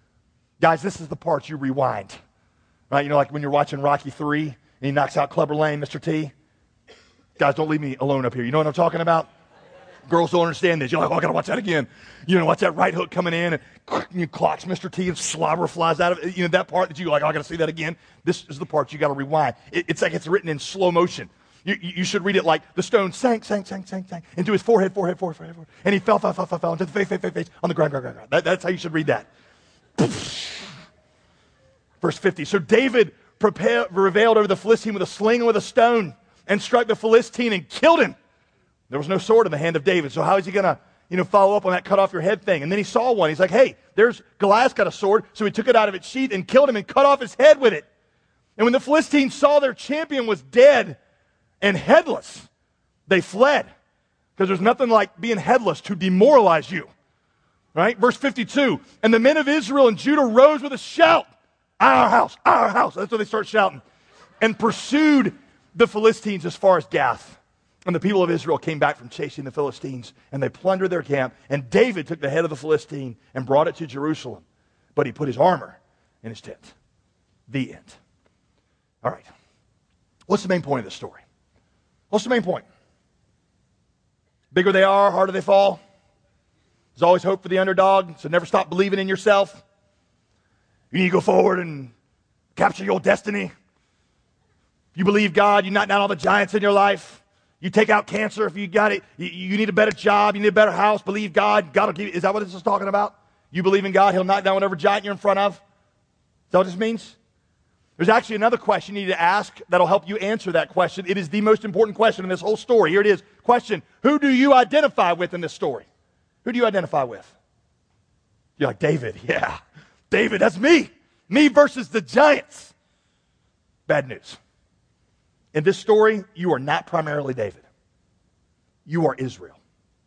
Guys, this is the part you rewind. Right? You know, like when you're watching Rocky three and he knocks out Clubber Lang, Mister T. Guys, don't leave me alone up here. You know what I'm talking about? Girls don't understand this. You're like, oh, I got to watch that again. You know, watch that right hook coming in and you clocks Mister T and slobber flies out of it. You know, that part that you're like, oh, I got to see that again. This is the part you got to rewind. It, it's like it's written in slow motion. You, you should read it like the stone sank, sank, sank, sank, sank into his forehead, forehead, forehead, forehead, forehead. And he fell, fell, fell, fell, fell into the face, face, face, face on the ground, ground, ground, ground. That, that's how you should read that. Verse fifty. So David prepared, prevailed over the Philistine with a sling and with a stone and struck the Philistine and killed him. There was no sword in the hand of David, so how is he going to, you know, follow up on that cut off your head thing? And then he saw one. He's like, hey, there's Goliath got a sword, so he took it out of its sheath and killed him and cut off his head with it. And when the Philistines saw their champion was dead and headless, they fled. Because there's nothing like being headless to demoralize you. Right? Verse fifty-two, and the men of Israel and Judah rose with a shout, our house, our house. That's what they start shouting. And pursued the Philistines as far as Gath. And the people of Israel came back from chasing the Philistines, and they plundered their camp. And David took the head of the Philistine and brought it to Jerusalem. But he put his armor in his tent. The end. All right. What's the main point of this story? What's the main point? Bigger they are, harder they fall. There's always hope for the underdog, so never stop believing in yourself. You need to go forward and capture your destiny. You believe God, you knock down all the giants in your life. You take out cancer if you got it. You, you need a better job. You need a better house. Believe God. God will give you. Is that what this is talking about? You believe in God. He'll knock down whatever giant you're in front of. Is that what this means? There's actually another question you need to ask that'll help you answer that question. It is the most important question in this whole story. Here it is. Question. Who do you identify with in this story? Who do you identify with? You're like, David. Yeah. David, that's me. Me versus the giants. Bad news. In this story, you are not primarily David. You are Israel.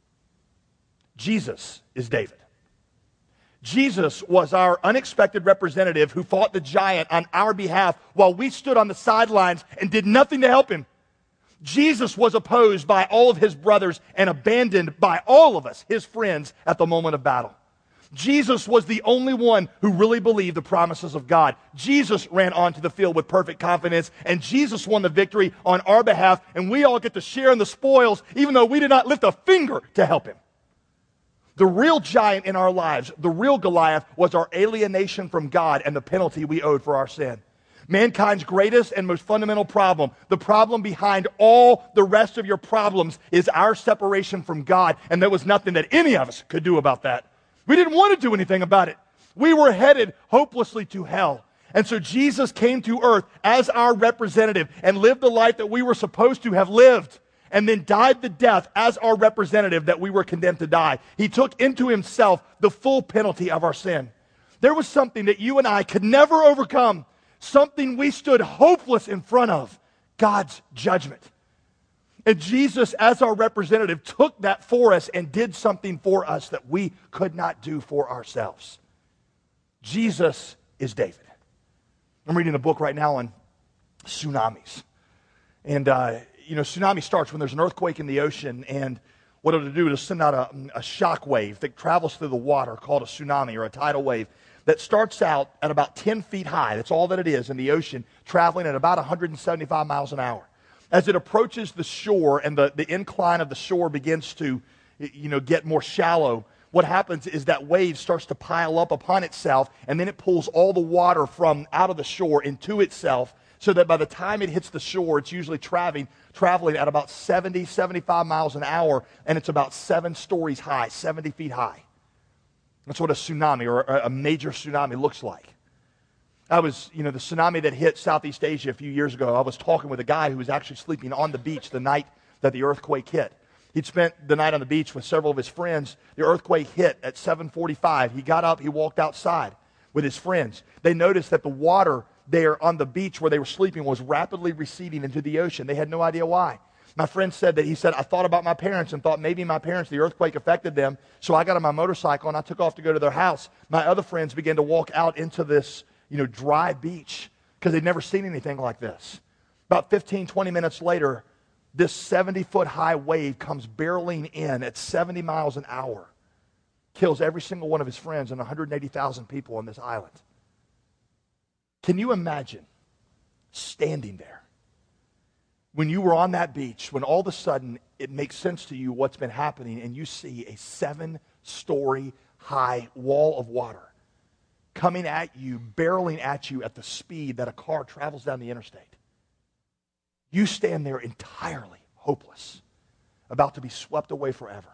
Jesus is David. Jesus was our unexpected representative who fought the giant on our behalf while we stood on the sidelines and did nothing to help him. Jesus was opposed by all of his brothers and abandoned by all of us, his friends, at the moment of battle. Jesus was the only one who really believed the promises of God. Jesus ran onto the field with perfect confidence, and Jesus won the victory on our behalf, and we all get to share in the spoils, even though we did not lift a finger to help him. The real giant in our lives, the real Goliath, was our alienation from God and the penalty we owed for our sin. Mankind's greatest and most fundamental problem, the problem behind all the rest of your problems, is our separation from God, and there was nothing that any of us could do about that. We didn't want to do anything about it. We were headed hopelessly to hell. And so Jesus came to earth as our representative and lived the life that we were supposed to have lived, and then died the death as our representative that we were condemned to die. He took into himself the full penalty of our sin. There was something that you and I could never overcome, something we stood hopeless in front of, God's judgment. And Jesus, as our representative, took that for us and did something for us that we could not do for ourselves. Jesus is David. I'm reading a book right now on tsunamis. And, uh, you know, tsunami starts when there's an earthquake in the ocean, and what it'll do is send out a, a shock wave that travels through the water called a tsunami or a tidal wave that starts out at about ten feet high. That's all that it is in the ocean, traveling at about one hundred seventy-five miles an hour. As it approaches the shore and the, the incline of the shore begins to, you know, get more shallow, what happens is that wave starts to pile up upon itself, and then it pulls all the water from out of the shore into itself, so that by the time it hits the shore, it's usually traveling, traveling at about seventy, seventy-five miles an hour, and it's about seven stories high, seventy feet high. That's what a tsunami or a major tsunami looks like. I was, you know, the tsunami that hit Southeast Asia a few years ago, I was talking with a guy who was actually sleeping on the beach the night that the earthquake hit. He'd spent the night on the beach with several of his friends. The earthquake hit at seven forty-five. He got up, he walked outside with his friends. They noticed that the water there on the beach where they were sleeping was rapidly receding into the ocean. They had no idea why. My friend said that he said, I thought about my parents and thought maybe my parents, the earthquake affected them. So I got on my motorcycle and I took off to go to their house. My other friends began to walk out into this, you know, dry beach because they'd never seen anything like this. About fifteen, twenty minutes later, this seventy-foot high wave comes barreling in at seventy miles an hour, kills every single one of his friends and one hundred eighty thousand people on this island. Can you imagine standing there when you were on that beach, when all of a sudden it makes sense to you what's been happening, and you see a seven-story high wall of water coming at you, barreling at you at the speed that a car travels down the interstate? You stand there entirely hopeless, about to be swept away forever.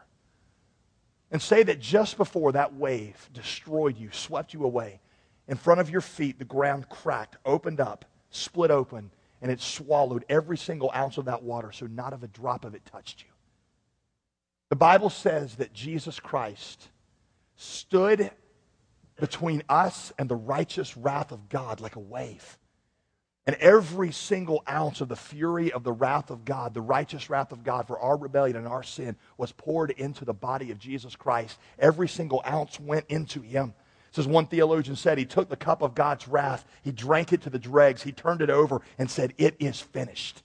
And say that just before that wave destroyed you, swept you away, in front of your feet, the ground cracked, opened up, split open, and it swallowed every single ounce of that water, so not of a drop of it touched you. The Bible says that Jesus Christ stood between us and the righteous wrath of God like a wave. And every single ounce of the fury of the wrath of God, the righteous wrath of God for our rebellion and our sin, was poured into the body of Jesus Christ. Every single ounce went into him. As one theologian said, he took the cup of God's wrath, he drank it to the dregs, he turned it over and said, it is finished.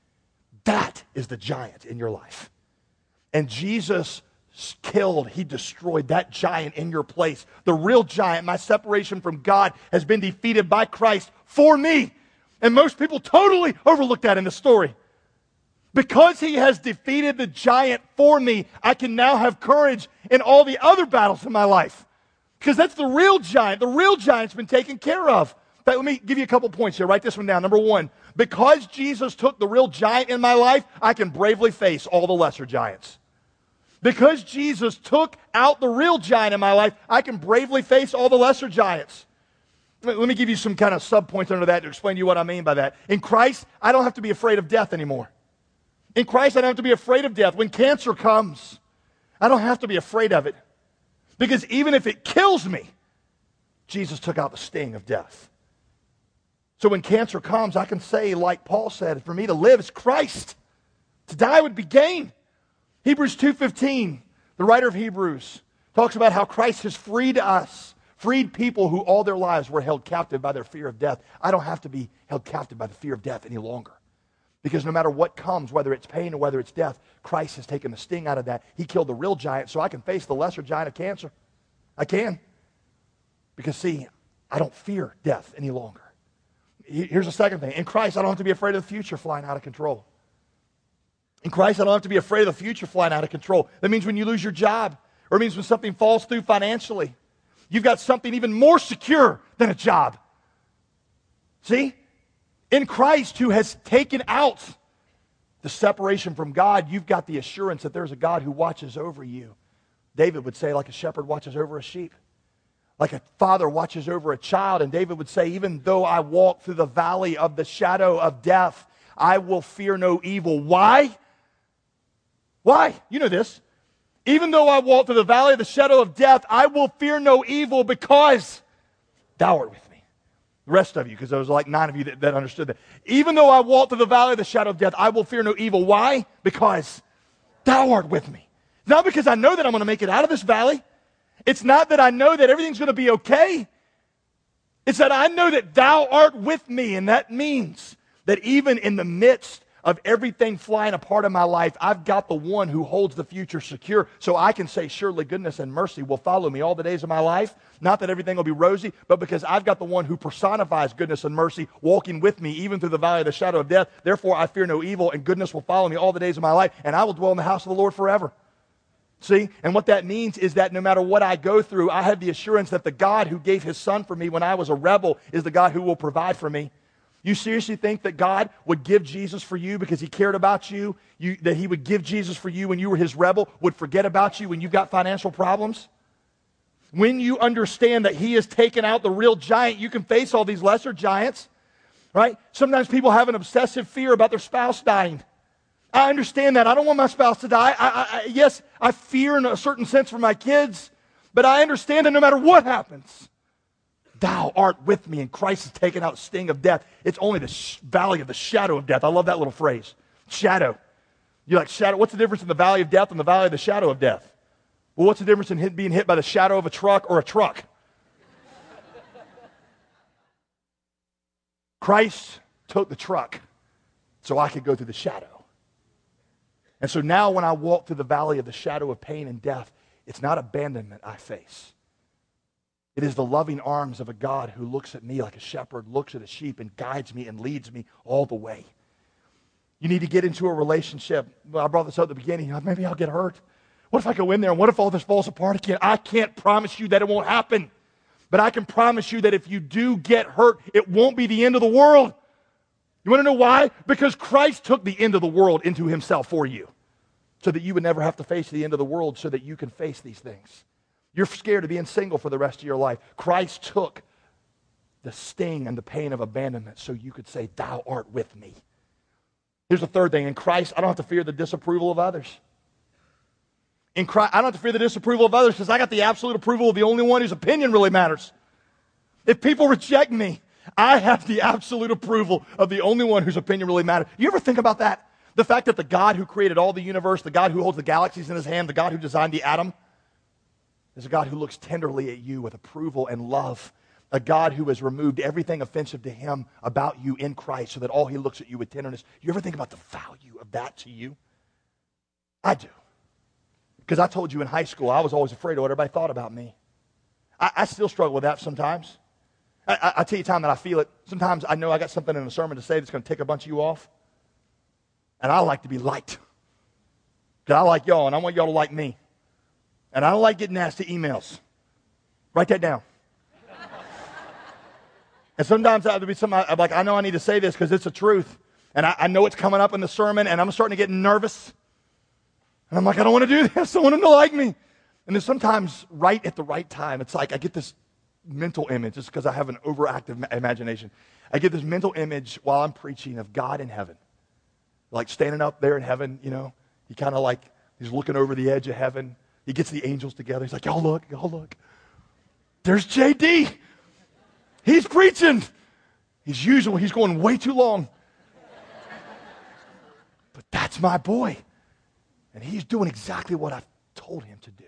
That is the giant in your life. And Jesus killed, he destroyed that giant in your place. The real giant, my separation from God, has been defeated by Christ for me. And most people totally overlook that in the story. Because he has defeated the giant for me, I can now have courage in all the other battles in my life. Because that's the real giant. The real giant's been taken care of. In fact, let me give you a couple points here. Write this one down. Number one, because Jesus took the real giant in my life, I can bravely face all the lesser giants. Because Jesus took out the real giant in my life, I can bravely face all the lesser giants. Let me give you some kind of sub-points under that to explain to you what I mean by that. In Christ, I don't have to be afraid of death anymore. In Christ, I don't have to be afraid of death. When cancer comes, I don't have to be afraid of it. Because even if it kills me, Jesus took out the sting of death. So when cancer comes, I can say, like Paul said, for me to live is Christ. To die would be gain. Hebrews two fifteen, the writer of Hebrews, talks about how Christ has freed us, freed people who all their lives were held captive by their fear of death. I don't have to be held captive by the fear of death any longer. Because no matter what comes, whether it's pain or whether it's death, Christ has taken the sting out of that. He killed the real giant, so I can face the lesser giant of cancer. I can. Because, see, I don't fear death any longer. Here's the second thing. In Christ, I don't have to be afraid of the future flying out of control. In Christ, I don't have to be afraid of the future flying out of control. That means when you lose your job, or it means when something falls through financially, you've got something even more secure than a job. See? In Christ, who has taken out the separation from God, you've got the assurance that there's a God who watches over you. David would say, like a shepherd watches over a sheep. Like a father watches over a child, and David would say, even though I walk through the valley of the shadow of death, I will fear no evil. Why? Why? You know this. Even though I walk through the valley of the shadow of death, I will fear no evil because thou art with me. The rest of you, because there was like nine of you that, that understood that. Even though I walk through the valley of the shadow of death, I will fear no evil. Why? Because thou art with me. Not because I know that I'm going to make it out of this valley. It's not that I know that everything's going to be okay. It's that I know that thou art with me, and that means that even in the midst of everything flying apart in my life, I've got the one who holds the future secure, so I can say, surely goodness and mercy will follow me all the days of my life. Not that everything will be rosy, but because I've got the one who personifies goodness and mercy walking with me even through the valley of the shadow of death. Therefore, I fear no evil, and goodness will follow me all the days of my life, and I will dwell in the house of the Lord forever. See? And what that means is that no matter what I go through, I have the assurance that the God who gave his son for me when I was a rebel is the God who will provide for me. You seriously think that God would give Jesus for you because he cared about you? you? That he would give Jesus for you when you were his rebel, would forget about you when you've got financial problems? When you understand that he has taken out the real giant, you can face all these lesser giants, right? Sometimes people have an obsessive fear about their spouse dying. I understand that. I don't want my spouse to die. I, I, I, yes, I fear in a certain sense for my kids, but I understand that no matter what happens, thou art with me, and Christ has taken out the sting of death. It's only the sh- valley of the shadow of death. I love that little phrase. Shadow. You're like, shadow. What's the difference in the valley of death and the valley of the shadow of death? Well, what's the difference in hit, being hit by the shadow of a truck or a truck? Christ took the truck so I could go through the shadow. And so now when I walk through the valley of the shadow of pain and death, it's not abandonment I face. It is the loving arms of a God who looks at me like a shepherd looks at a sheep and guides me and leads me all the way. You need to get into a relationship. Well, I brought this up at the beginning. Maybe I'll get hurt. What if I go in there and what if all this falls apart again? I can't promise you that it won't happen. But I can promise you that if you do get hurt, it won't be the end of the world. You want to know why? Because Christ took the end of the world into himself for you, so that you would never have to face the end of the world, so that you can face these things. You're scared of being single for the rest of your life. Christ took the sting and the pain of abandonment so you could say, thou art with me. Here's the third thing. In Christ, I don't have to fear the disapproval of others. In Christ, I don't have to fear the disapproval of others because I got the absolute approval of the only one whose opinion really matters. If people reject me, I have the absolute approval of the only one whose opinion really matters. You ever think about that? The fact that the God who created all the universe, the God who holds the galaxies in his hand, the God who designed the atom, is a God who looks tenderly at you with approval and love. A God who has removed everything offensive to him about you in Christ so that all he looks at you with tenderness. You ever think about the value of that to you? I do. Because I told you in high school, I was always afraid of what everybody thought about me. I, I still struggle with that sometimes. I, I, I tell you time that I feel it. Sometimes I know I got something in a sermon to say that's going to tick a bunch of you off. And I like to be liked. Because I like y'all, and I want y'all to like me. And I don't like getting nasty emails. Write that down. And sometimes I would be something I'm like, I know I need to say this because it's the truth. And I, I know it's coming up in the sermon, and I'm starting to get nervous. And I'm like, I don't want to do this. I want them to like me. And then sometimes, right at the right time, it's like I get this mental image, just because I have an overactive ma- imagination. I get this mental image while I'm preaching of God in heaven. Like standing up there in heaven, you know. He kind of like, he's looking over the edge of heaven. He gets the angels together. He's like, y'all look, y'all look. There's J D. He's preaching. He's usual. He's going way too long. But that's my boy. And he's doing exactly what I've told him to do.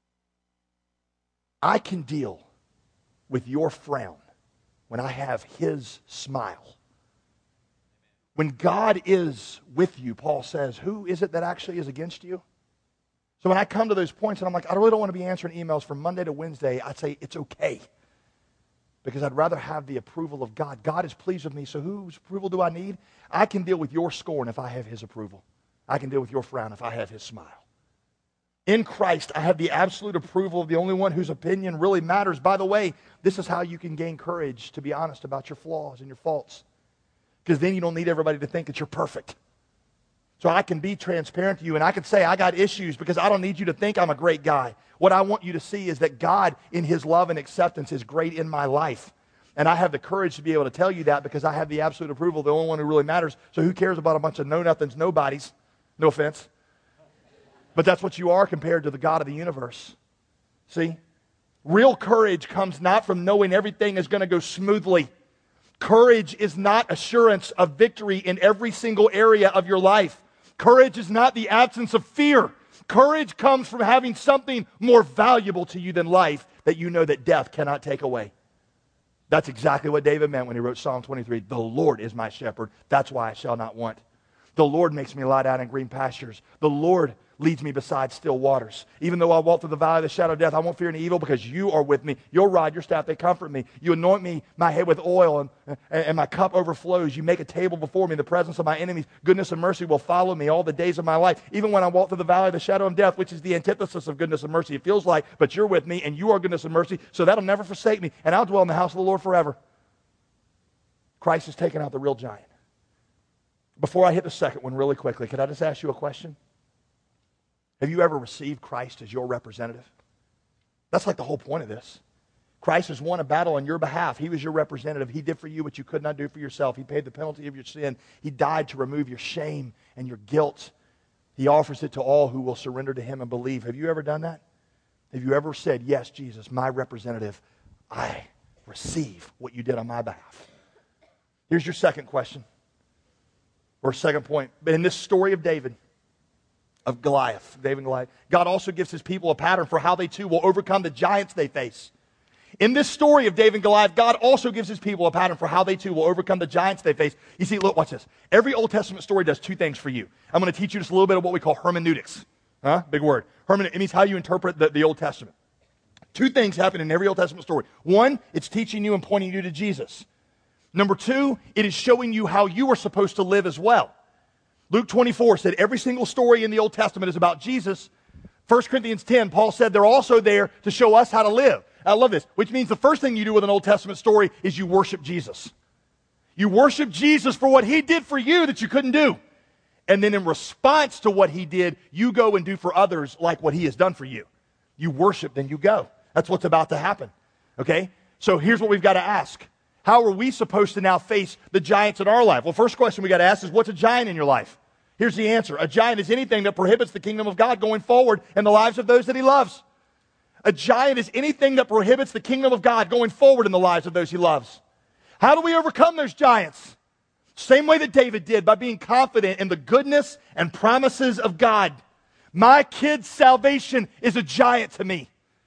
I can deal with your frown when I have his smile. When God is with you, Paul says, who is it that actually is against you? So when I come to those points and I'm like, I really don't want to be answering emails from Monday to Wednesday, I'd say it's okay. Because I'd rather have the approval of God. God is pleased with me, so whose approval do I need? I can deal with your scorn if I have his approval. I can deal with your frown if I have his smile. In Christ, I have the absolute approval of the only one whose opinion really matters. By the way, this is how you can gain courage to be honest about your flaws and your faults. Because then you don't need everybody to think that you're perfect. So I can be transparent to you, and I can say I got issues because I don't need you to think I'm a great guy. What I want you to see is that God, in His love and acceptance, is great in my life. And I have the courage to be able to tell you that because I have the absolute approval of the only one who really matters. So who cares about a bunch of know-nothings, nobodies? No offense. But that's what you are compared to the God of the universe. See? Real courage comes not from knowing everything is going to go smoothly. Courage is not assurance of victory in every single area of your life. Courage is not the absence of fear. Courage comes from having something more valuable to you than life that you know that death cannot take away. That's exactly what David meant when he wrote Psalm twenty-three. The Lord is my shepherd. That's why I shall not want. The Lord makes me lie down in green pastures. The Lord leads me beside still waters. Even though I walk through the valley of the shadow of death, I won't fear any evil because you are with me. Your rod, your staff, they comfort me. You anoint me, my head with oil, and, and, and my cup overflows. You make a table before me in the presence of my enemies. Goodness and mercy will follow me all the days of my life. Even when I walk through the valley of the shadow of death, which is the antithesis of goodness and mercy, it feels like, but you're with me, and you are goodness and mercy, so that'll never forsake me, and I'll dwell in the house of the Lord forever. Christ has taken out the real giant. Before I hit the second one really quickly, could I just ask you a question? Have you ever received Christ as your representative? That's like the whole point of this. Christ has won a battle on your behalf. He was your representative. He did for you what you could not do for yourself. He paid the penalty of your sin. He died to remove your shame and your guilt. He offers it to all who will surrender to Him and believe. Have you ever done that? Have you ever said, yes, Jesus, my representative, I receive what you did on my behalf? Here's your second question, or second point. In this story of David, of Goliath, David and Goliath, God also gives His people a pattern for how they too will overcome the giants they face. In this story of David and Goliath, God also gives His people a pattern for how they too will overcome the giants they face. You see, look, watch this. Every Old Testament story does two things for you. I'm going to teach you just a little bit of what we call hermeneutics. Huh? Big word. Hermeneutics. It means how you interpret the, the Old Testament. Two things happen in every Old Testament story. One, it's teaching you and pointing you to Jesus. Number two, it is showing you how you are supposed to live as well. Luke twenty-four said every single story in the Old Testament is about Jesus. First Corinthians ten, Paul said they're also there to show us how to live. I love this, which means the first thing you do with an Old Testament story is you worship Jesus. You worship Jesus for what He did for you that you couldn't do. And then in response to what He did, you go and do for others like what He has done for you. You worship, then you go. That's what's about to happen. Okay? So here's what we've got to ask. How are we supposed to now face the giants in our life? Well, first question we got to ask is, what's a giant in your life? Here's the answer. A giant is anything that prohibits the kingdom of God going forward in the lives of those that He loves. A giant is anything that prohibits the kingdom of God going forward in the lives of those He loves. How do we overcome those giants? Same way that David did, by being confident in the goodness and promises of God. My kid's salvation is a giant to me.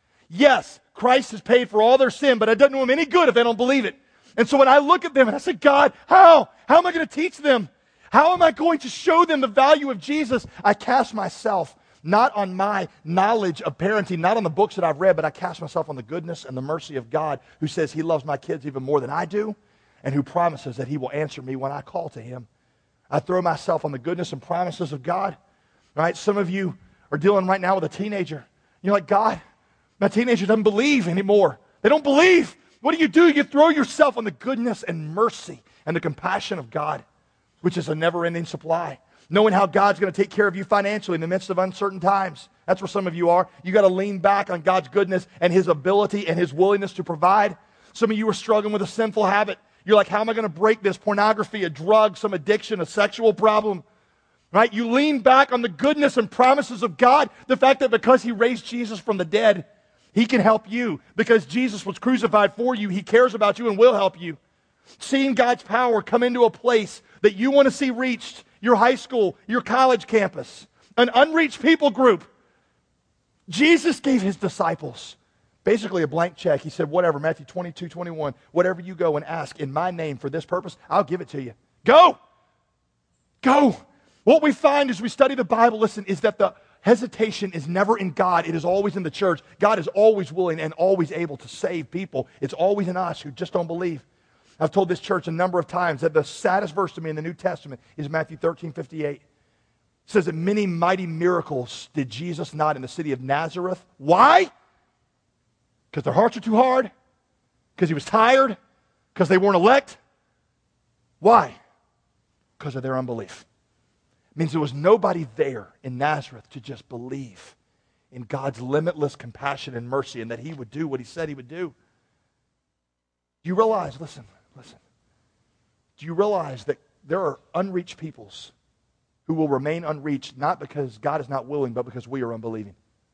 Yes, Christ has paid for all their sin, but it doesn't do them any good if they don't believe it. And so when I look at them and I say, God, how? How am I going to teach them? How am I going to show them the value of Jesus? I cast myself not on my knowledge of parenting, not on the books that I've read, but I cast myself on the goodness and the mercy of God, who says He loves my kids even more than I do, and who promises that He will answer me when I call to Him. I throw myself on the goodness and promises of God. All right, some of you are dealing right now with a teenager. You're like, God, my teenager doesn't believe anymore. They don't believe. What do you do? You throw yourself on the goodness and mercy and the compassion of God, which is a never-ending supply. Knowing how God's going to take care of you financially in the midst of uncertain times. That's where some of you are. You got to lean back on God's goodness and His ability and His willingness to provide. Some of you are struggling with a sinful habit. You're like, how am I going to break this? Pornography, a drug, some addiction, a sexual problem. Right? You lean back on the goodness and promises of God. The fact that because He raised Jesus from the dead, He can help you. Because Jesus was crucified for you, He cares about you and will help you. Seeing God's power come into a place that you want to see reached, your high school, your college campus, an unreached people group. Jesus gave His disciples basically a blank check. He said, whatever, Matthew twenty-two, twenty-one, whatever you go and ask in my name for this purpose, I'll give it to you. Go! Go! What we find as we study the Bible, listen, is that the hesitation is never in God. It is always in the church. God is always willing and always able to save people. It's always in us who just don't believe. I've told this church a number of times that the saddest verse to me in the New Testament is Matthew thirteen fifty-eight. It says that many mighty miracles did Jesus not in the city of Nazareth. Why? Because their hearts are too hard? Because He was tired? Because they weren't elect? Why? Because of their unbelief. means there was nobody there in Nazareth to just believe in God's limitless compassion and mercy and that he would do what he said he would do. Do you realize, listen, listen, do you realize that there are unreached peoples who will remain unreached not because God is not willing, but because we are unbelieving?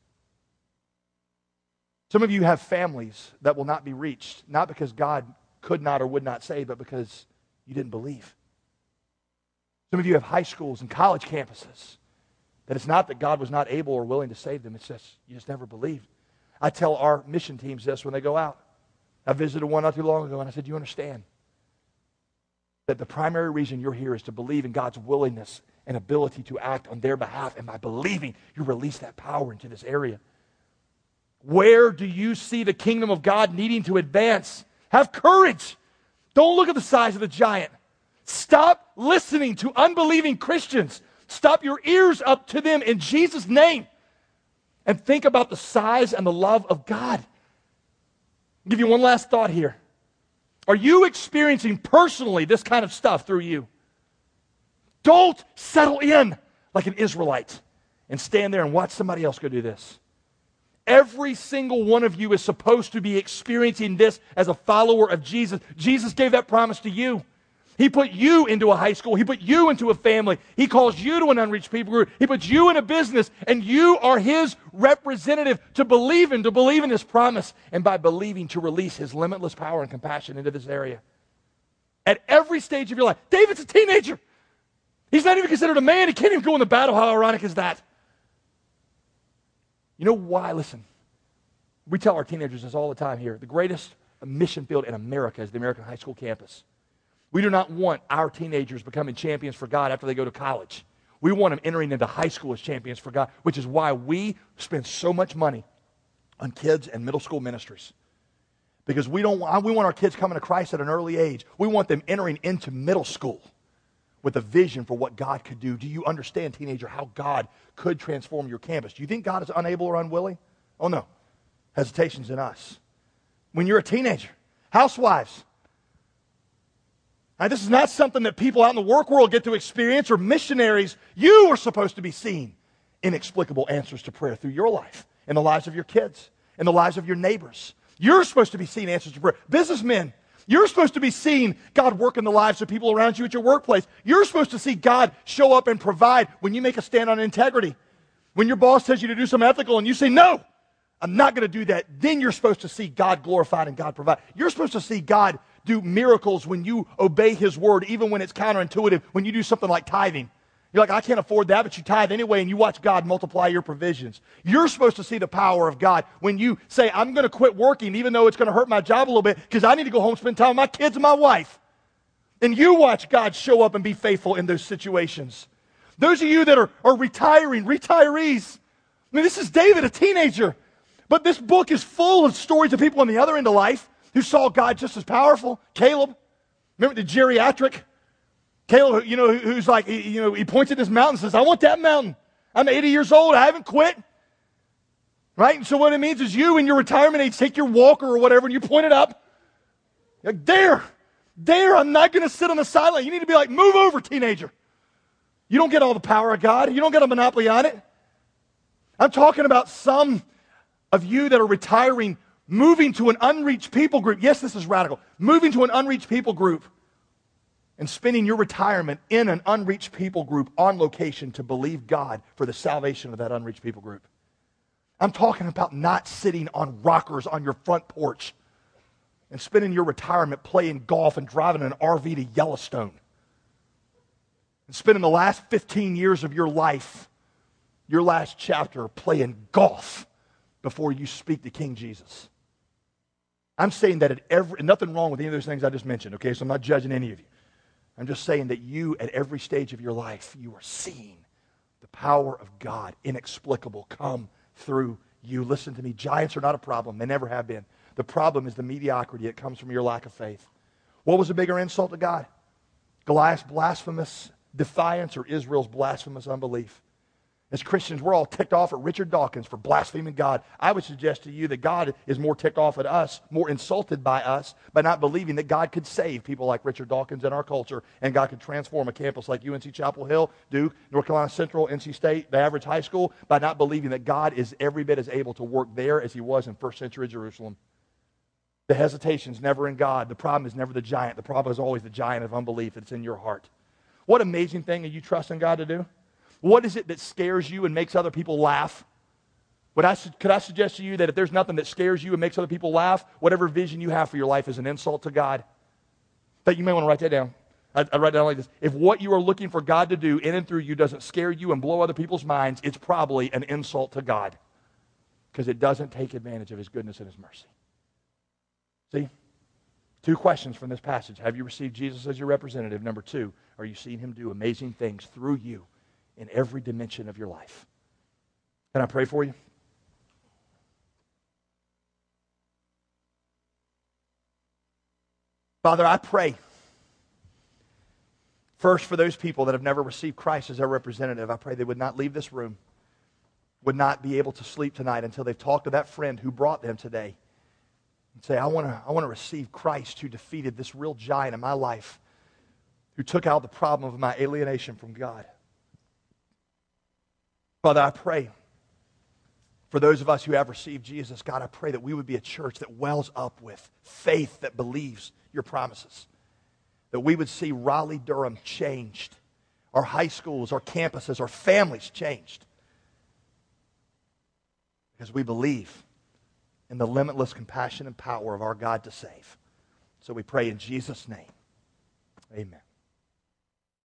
Some of you have families that will not be reached, not because God could not or would not save, but because you didn't believe. Some of you have high schools and college campuses that it's not that God was not able or willing to save them, it's just you just never believed. I tell our mission teams this when they go out. I visited one not too long ago and I said, you understand that the primary reason you're here is to believe in God's willingness and ability to act on their behalf, and by believing, you release that power into this area. Where do you see the kingdom of God needing to advance? Have courage. Don't look at the size of the giant. Stop listening to unbelieving Christians. Stop your ears up to them in Jesus' name. And think about the size and the love of God. I'll give you one last thought here. Are you experiencing personally this kind of stuff through you? Don't settle in like an Israelite and stand there and watch somebody else go do this. Every single one of you is supposed to be experiencing this as a follower of Jesus. Jesus gave that promise to you. He put you into a high school. He put you into a family. He calls you to an unreached people group. He puts you in a business, and you are his representative to believe in, to believe in his promise, and by believing to release his limitless power and compassion into this area. At every stage of your life. David's a teenager. He's not even considered a man. He can't even go in the battle. How ironic is that? You know why? Listen, we tell our teenagers this all the time here. The greatest mission field in America is the American high school campus. We do not want our teenagers becoming champions for God after they go to college. We want them entering into high school as champions for God, which is why we spend so much money on kids and middle school ministries. Because we don't want, we want our kids coming to Christ at an early age. We want them entering into middle school with a vision for what God could do. Do you understand, teenager, how God could transform your campus? Do you think God is unable or unwilling? Oh, no. Hesitation's in us. When you're a teenager, housewives, now, this is not something that people out in the work world get to experience, or missionaries. You are supposed to be seeing inexplicable answers to prayer through your life, in the lives of your kids, in the lives of your neighbors. You're supposed to be seeing answers to prayer. Businessmen, you're supposed to be seeing God work in the lives of people around you at your workplace. You're supposed to see God show up and provide when you make a stand on integrity. When your boss tells you to do something ethical and you say, no, I'm not going to do that, then you're supposed to see God glorified and God provide. You're supposed to see God do miracles when you obey his word, even when it's counterintuitive, when you do something like tithing. You're like, I can't afford that, but you tithe anyway, and you watch God multiply your provisions. You're supposed to see the power of God when you say, I'm going to quit working, even though it's going to hurt my job a little bit, because I need to go home and spend time with my kids and my wife. And you watch God show up and be faithful in those situations. Those of you that are, are retiring, retirees, I mean, this is David, a teenager. But this book is full of stories of people on the other end of life who saw God just as powerful. Caleb, remember the geriatric? Caleb, you know, who's like, you know, he points at this mountain and says, I want that mountain. I'm eighty years old. I haven't quit. Right? And so what it means is you in your retirement age take your walker or whatever and you point it up. You're like, there, there, I'm not going to sit on the sideline. You need to be like, move over, teenager. You don't get all the power of God. You don't get a monopoly on it. I'm talking about some of you that are retiring, moving to an unreached people group. Yes, this is radical. Moving to an unreached people group and spending your retirement in an unreached people group on location to believe God for the salvation of that unreached people group. I'm talking about not sitting on rockers on your front porch and spending your retirement playing golf and driving an R V to Yellowstone and spending the last fifteen years of your life, your last chapter, playing golf before you speak to King Jesus. I'm saying that at every, nothing wrong with any of those things I just mentioned, okay? So I'm not judging any of you. I'm just saying that you, at every stage of your life, you are seeing the power of God, inexplicable, come through you. Listen to me, giants are not a problem. They never have been. The problem is the mediocrity that comes from your lack of faith. What was a bigger insult to God? Goliath's blasphemous defiance or Israel's blasphemous unbelief? As Christians, we're all ticked off at Richard Dawkins for blaspheming God. I would suggest to you that God is more ticked off at us, more insulted by us, by not believing that God could save people like Richard Dawkins in our culture, and God could transform a campus like U N C Chapel Hill, Duke, North Carolina Central, N C State, the average high school, by not believing that God is every bit as able to work there as he was in first century Jerusalem. The hesitation's never in God. The problem is never the giant. The problem is always the giant of unbelief that's in your heart. What amazing thing are you trusting God to do? What is it that scares you and makes other people laugh? Would I, could I suggest to you that if there's nothing that scares you and makes other people laugh, whatever vision you have for your life is an insult to God? In fact, you may want to write that down. I, I write down like this. If what you are looking for God to do in and through you doesn't scare you and blow other people's minds, it's probably an insult to God, because it doesn't take advantage of his goodness and his mercy. See? Two questions from this passage. Have you received Jesus as your representative? Number two, are you seeing him do amazing things through you in every dimension of your life? Can I pray for you? Father, I pray first for those people that have never received Christ as their representative. I pray they would not leave this room, would not be able to sleep tonight until they've talked to that friend who brought them today and say, I want to I want to receive Christ, who defeated this real giant in my life, who took out the problem of my alienation from God. Father, I pray for those of us who have received Jesus, God, I pray that we would be a church that wells up with faith that believes your promises. That we would see Raleigh-Durham changed, our high schools, our campuses, our families changed, because we believe in the limitless compassion and power of our God to save. So we pray in Jesus' name. Amen.